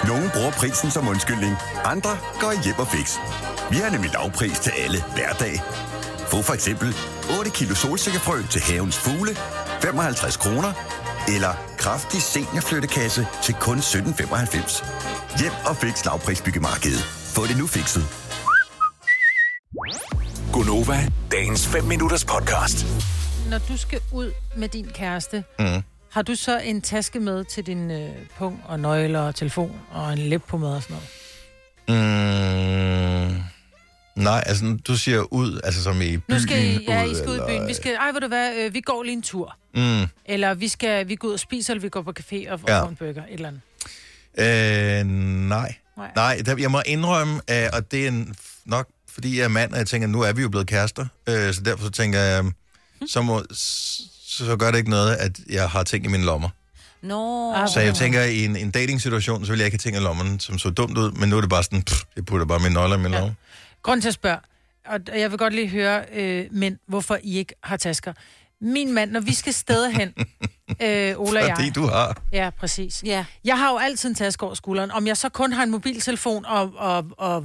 Nogle bruger prisen som undskyldning, andre går i hjem og fix. Vi har nemlig lavpris til alle hverdag. Få for eksempel 8 kilo solsikkefrø til havens fugle, 55 kroner, eller kraftig seniorflyttekasse til kun 17,95. Hjem og fix lavprisbyggemarkedet. Få det nu fikset. Gonova, dagens 5 minutters podcast. Når du skal ud med din kæreste, har du så en taske med til din pung og nøgler og telefon og en læbpomade og sådan noget? Nej, altså du siger ud, altså som i byen. Nu skal I, ja, I ud, skal ud i byen. Vi skal, ved du hvad, vi går lige en tur. Eller vi går ud og spiser, eller vi går på café og får en burger, et eller andet. Nej, jeg må indrømme, og det er nok fordi jeg er mand, og jeg tænker, nu er vi jo blevet kærester, så derfor så tænker jeg, så gør det ikke noget, at jeg har ting i mine lommer. Så jeg tænker, i en dating-situation, så vil jeg ikke have ting i lommerne, som så dumt ud, men nu er det bare sådan, jeg putter bare mine nøgler i min lomme. Grund til at spørge, og jeg vil godt lige høre, mænd, hvorfor I ikke har tasker. Min mand, når vi skal steder hen, Ola og jeg... Fordi du har. Ja, præcis. Ja. Jeg har jo altid en taske over skulderen. Om jeg så kun har en mobiltelefon og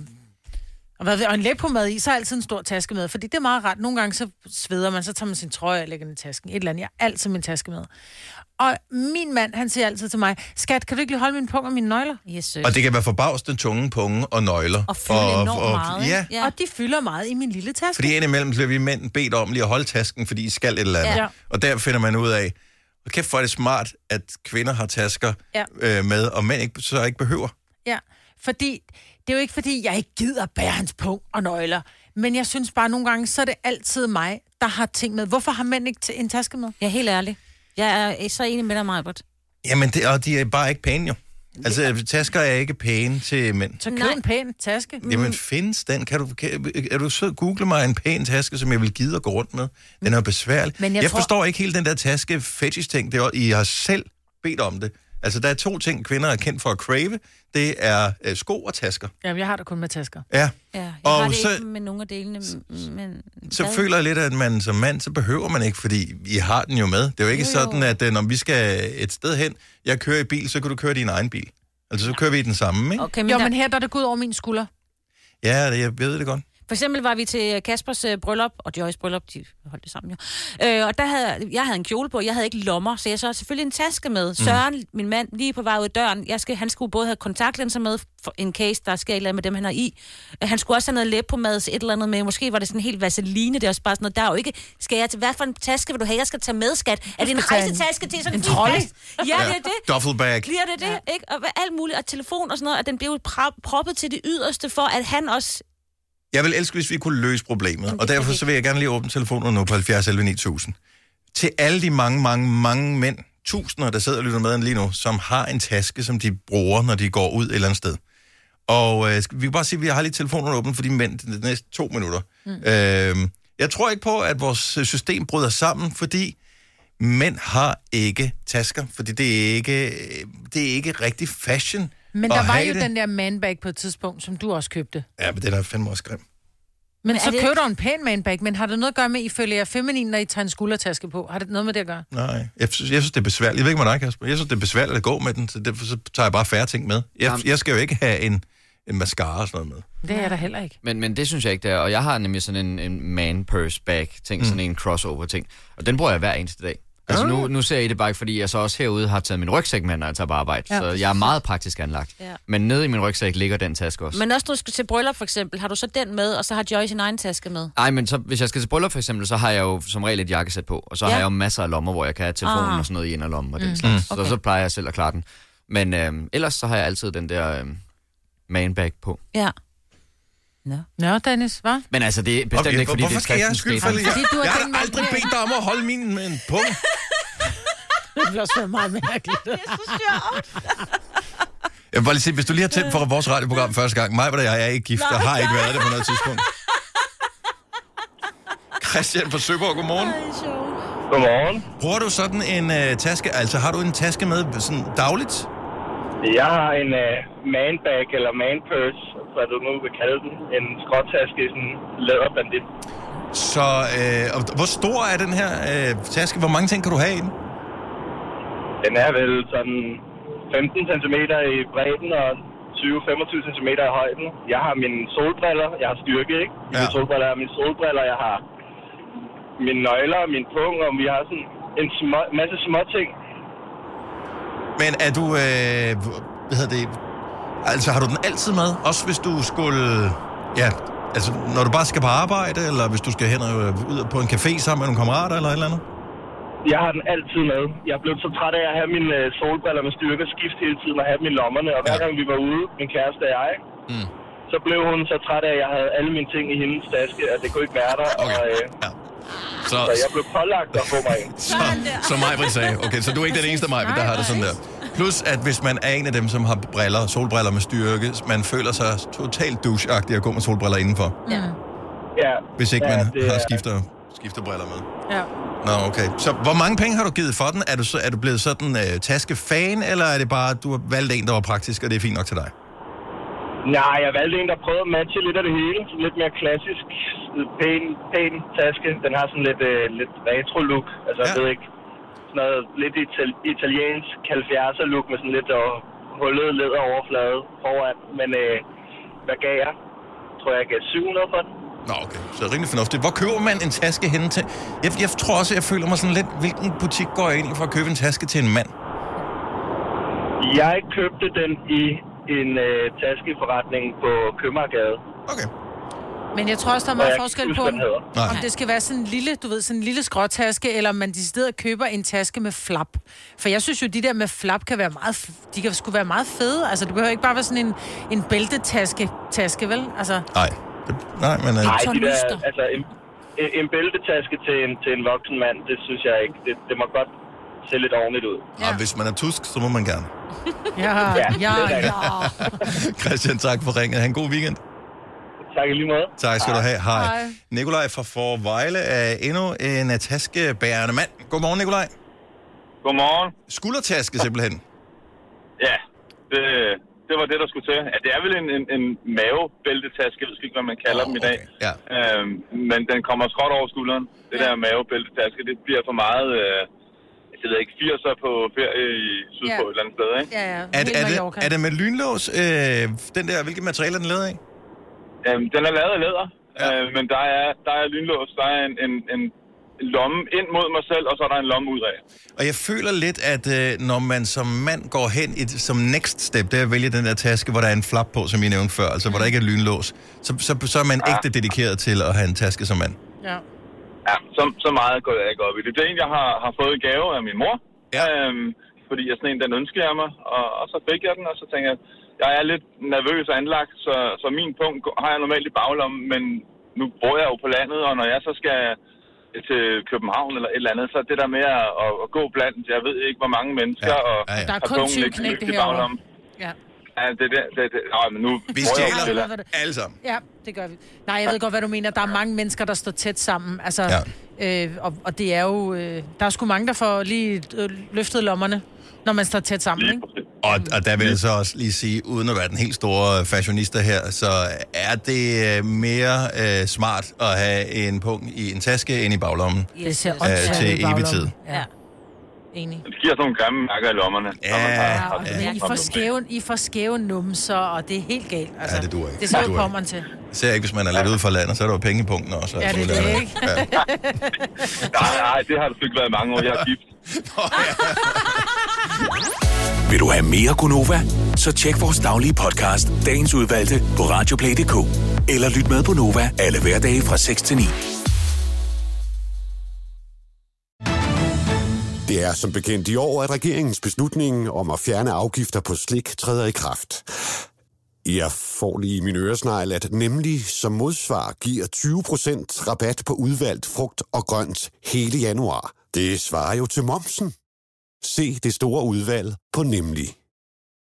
en læbpomade i, så er altid en stor taske med. Fordi det er meget rart. Nogle gange så sveder man, så tager man sin trøje og lægger den i tasken. Et eller andet. Jeg har altid min taske med. Og min mand, han siger altid til mig, skat, kan du ikke lige holde min pung og mine nøgler? Yes, og det kan være forbavsende tunge punge og nøgler. Og fylde enormt meget. Ja. Og de fylder meget i min lille taske. Fordi indimellem bliver vi mænd bedt om lige at holde tasken, fordi I skal et eller andet. Ja. Og der finder man ud af, og kæft for det smart, at kvinder har tasker med, og mænd så ikke behøver. Ja, fordi det er jo ikke fordi, jeg ikke gider bære hans pung og nøgler. Men jeg synes bare, nogle gange, så er det altid mig, der har ting med. Hvorfor har mænd ikke en taske med? Jeg er helt ærlig. Jeg er så enig med dig, Majbert. Jamen, de er bare ikke pæne jo. Altså, tasker er ikke pæne til mænd. Så køb en pæn taske. Jamen, findes den? Er du sød? Google mig en pæn taske, som jeg vil gide at gå rundt med. Den er besværlig. Men jeg forstår ikke helt den der taske fetish-ting. I har selv bedt om det. Altså, der er 2 ting, kvinder er kendt for at crave. Det er sko og tasker. Jamen, jeg har det kun med tasker. Ja. Jeg har det ikke med nogle af delene, men... Så føler jeg lidt, at man som mand, så behøver man ikke, fordi I har den jo med. Det er jo ikke sådan, at når vi skal et sted hen, jeg kører i bil, så kan du køre din egen bil. Altså, så kører vi i den samme, ikke? Okay, men her der er det gået over min skulder. Ja, jeg ved det godt. For eksempel var vi til Kaspers bryllup, og Joyce bryllup, de holdt det sammen jo. Og jeg havde en kjole på, jeg havde ikke lommer, så jeg så selvfølgelig en taske med. Søren, min mand, lige på vej ud af døren, han skulle både have kontaktlinser med, for en case, der skal et eller andet med dem, han har i. Han skulle også have noget læbpomade, et eller andet med. Måske var det sådan helt vaseline, det er også bare sådan noget. Der er jo ikke, skal jeg til, hvad for en taske vil du have, jeg skal tage med, skat? Er det en rejsetaske til sådan en trolley? Ja, det er det. Duffelbag. Bliver det, ikke? Og alt muligt, og telefon og sådan noget, og den blev jo proppet til det yderste, for at han også... Jeg vil elske, hvis vi kunne løse problemet, og derfor så vil jeg gerne lige åbne telefonen nu på 70 11 9000. Til alle de mange mænd, tusinder, der sidder og lytter med lige nu, som har en taske, som de bruger, når de går ud et eller andet sted. Og vi kan bare sige, at vi har lige telefonen åbent for de mænd de næste 2 minutter. Jeg tror ikke på, at vores system bryder sammen, fordi mænd har ikke tasker, fordi det er ikke rigtig fashion. Men der var jo den der manbag på et tidspunkt, som du også købte. Ja, men den er fandme også grim. Men så køber du en pæn manbag, men har det noget at gøre med, at I føler jer feminin, når I tager en skuldertaske på? Har det noget med det at gøre? Nej, jeg synes, det er besværligt. Jeg ved ikke med dig, Kasper. Jeg synes, det er besværligt at gå med den, så derfor så tager jeg bare færre ting med. Jeg skal jo ikke have en mascara og sådan noget med. Det er der heller ikke. Men det synes jeg ikke, det er. Og jeg har nemlig sådan en man purse bag ting, sådan en crossover ting. Og den bruger jeg hver eneste dag. Altså nu ser I det bare ikke, fordi jeg så også herude har taget min rygsæk med, når jeg tager på arbejde. Ja. Så jeg er meget praktisk anlagt. Ja. Men nede i min rygsæk ligger den taske også. Men også når du skal til bryllup for eksempel, har du så den med, og så har Joyce sin egen taske med? Nej, men så, hvis jeg skal til bryllup for eksempel, så har jeg jo som regel et jakkesæt på. Og så har jeg jo masser af lommer, hvor jeg kan have telefonen og sådan noget i inderlommen og den slags. Okay. Så plejer jeg selv at klare den. Men ellers så har jeg altid den der manbag på. Ja. Nå, Dennis, hvad? Men altså, det er bestemt ikke, fordi det er jeg skyld for det? Jeg har aldrig bedt dig om at holde min med en pung. Det bliver også meget mærkeligt. Det er så sjovt. Jeg vil bare lige sige, hvis du lige har tændt for vores radioprogram første gang, mig og jeg er ikke gift, der har ikke været det på noget tidspunkt. Christian fra Søborg, godmorgen. Godmorgen. Bruger du sådan en taske, altså har du en taske med sådan dagligt? Jeg har en manbag eller manpurse, hvad du nu vil kalde den. En skråtaske, sådan en læderbandit. Så hvor stor er den her taske? Hvor mange ting kan du have i den? Den er vel sådan 15 cm i bredden og 20-25 cm i højden. Jeg har mine solbriller, jeg har styrke, ikke? Mine solbriller, jeg har mine solbriller, jeg har mine nøgler, min pung, og vi har sådan en masse små ting. Men er du, hvad hedder det, altså har du den altid med? Også hvis du skulle, ja, altså når du bare skal på arbejde, eller hvis du skal hen og ud på en café sammen med nogle kammerater, eller et eller andet? Jeg har den altid med. Jeg blev så træt af at have mine solbriller med styrke skift hele tiden og have dem i lommerne. Og hver gang vi var ude, min kæreste og jeg, så blev hun så træt af, at jeg havde alle mine ting i hendes taske, at det kunne ikke være der. Okay. Og, så jeg blev pålagt at få mig en. Så Maj-Brit sagde, okay, så du er ikke den eneste Maj-Brit, der har det sådan der. Plus, at hvis man er en af dem, som har solbriller med styrke, man føler sig totalt douche-agtig at gå med solbriller indenfor. Ja. Hvis ikke man har skifterbriller med. Ja. Nå, okay. Så hvor mange penge har du givet for den? Er du blevet sådan taskefan, eller er det bare, at du har valgt en, der var praktisk, og det er fint nok til dig? Nej, jeg valgte en, der prøvede at matche lidt af det hele. Lidt mere klassisk, pæn taske. Den har sådan lidt retro-look. Altså, jeg ved ikke, sådan noget lidt italiensk 70'er look med sådan lidt hullet læderoverflade foran. Men hvad gav jeg? Tror jeg gav 700 for den. Nå, okay. Så rimelig fornuftigt. Hvor køber man en taske henne til? Jeg tror også, jeg føler mig sådan lidt, hvilken butik går jeg ind for at købe en taske til en mand? Jeg købte den i en taskeforretning på Købmagergade. Okay. Men jeg tror også, der er meget forskel på, om det skal være sådan en lille, du ved, sådan en lille skråtaske, eller om man decideret køber en taske med flap. For jeg synes jo, de der med flap kan være meget, de kan sgu være meget fede. Altså, det behøver ikke bare være sådan en bæltetaske, vel? Altså. Nej, men... Nej, altså en bæltetaske til en voksen mand, det synes jeg ikke. Det må godt se lidt ordentligt ud. Ja. Hvis man er tusk, så må man gerne. Ja. Christian, tak for ringet. Ha' en god weekend. Tak i lige måde. Tak skal du have. Hej. Nikolaj fra Forvejle er endnu en taskebærende mand. Godmorgen, Nikolaj. Godmorgen. Skuldertaske simpelthen. Ja, det var det, der skulle til. Ja, det er vel en mavebæltetaske, jeg ved ikke, hvad man kalder dem i dag. Ja. Men den kommer skråt over skulderen. Det der mavebæltetaske, det bliver for meget... jeg ved ikke, 80'er på ferie i sydpå et eller andet sted, ikke? Ja. Er det med lynlås? Den der, hvilket materiale er den lavet af? Den er lavet af læder, men der er lynlås. Der er en lomme ind mod mig selv, og så er der en lomme ud af. Og jeg føler lidt, at når man som mand går hen som next step, det er at vælge den der taske, hvor der er en flap på, som I nævnte før, altså hvor der ikke er lynlås, så er man ægte dedikeret til at have en taske som mand. Ja. Ja, så meget går jeg ikke op i det. Det er en, jeg har fået i gave af min mor, fordi jeg sådan en, den ønskede jeg mig, og så fik jeg den, og så tænkte jeg er lidt nervøs og anlagt, så min punkt har jeg normalt i baglommen, men nu bor jeg jo på landet, og når jeg så skal til København eller et eller andet, så det der med at gå blandt, jeg ved ikke, hvor mange mennesker, og der er kun 20 knægte herovre. Ja. Ja, men nu vi stjæler alle sammen. Ja, det gør vi. Nej, jeg ved godt, hvad du mener. Der er mange mennesker, der står tæt sammen. Altså, og det er jo... der er sgu mange, der får lige løftet lommerne, når man står tæt sammen, ikke? Og der vil jeg så også lige sige, uden at være den helt store fashionista her, så er det mere smart at have en punkt i en taske end i baglommen til evig tid. Ja. Enig. Det giver sådan nogle grimme mærker i lommerne. I får skæve numser, og det er helt galt. Altså, det duer ikke. Det ser jo pommeren til. Især ikke, hvis man er lidt ude fra landet, så er der jo penge i punkten også. Ja, det er det, ikke? Nej, det har det ikke været mange år. Jeg har gift. Vil du have mere Gunova? Så tjek vores daglige podcast, dagens udvalgte, på radioplay.dk. Eller lyt med på Nova alle hverdage fra 6 til 9. Det er som bekendt i år, at regeringens beslutning om at fjerne afgifter på slik træder i kraft. Jeg får lige i min øresnegl, at nemlig som modsvar giver 20% rabat på udvalgt frugt og grønt hele januar. Det svarer jo til momsen. Se det store udvalg på Nemlig.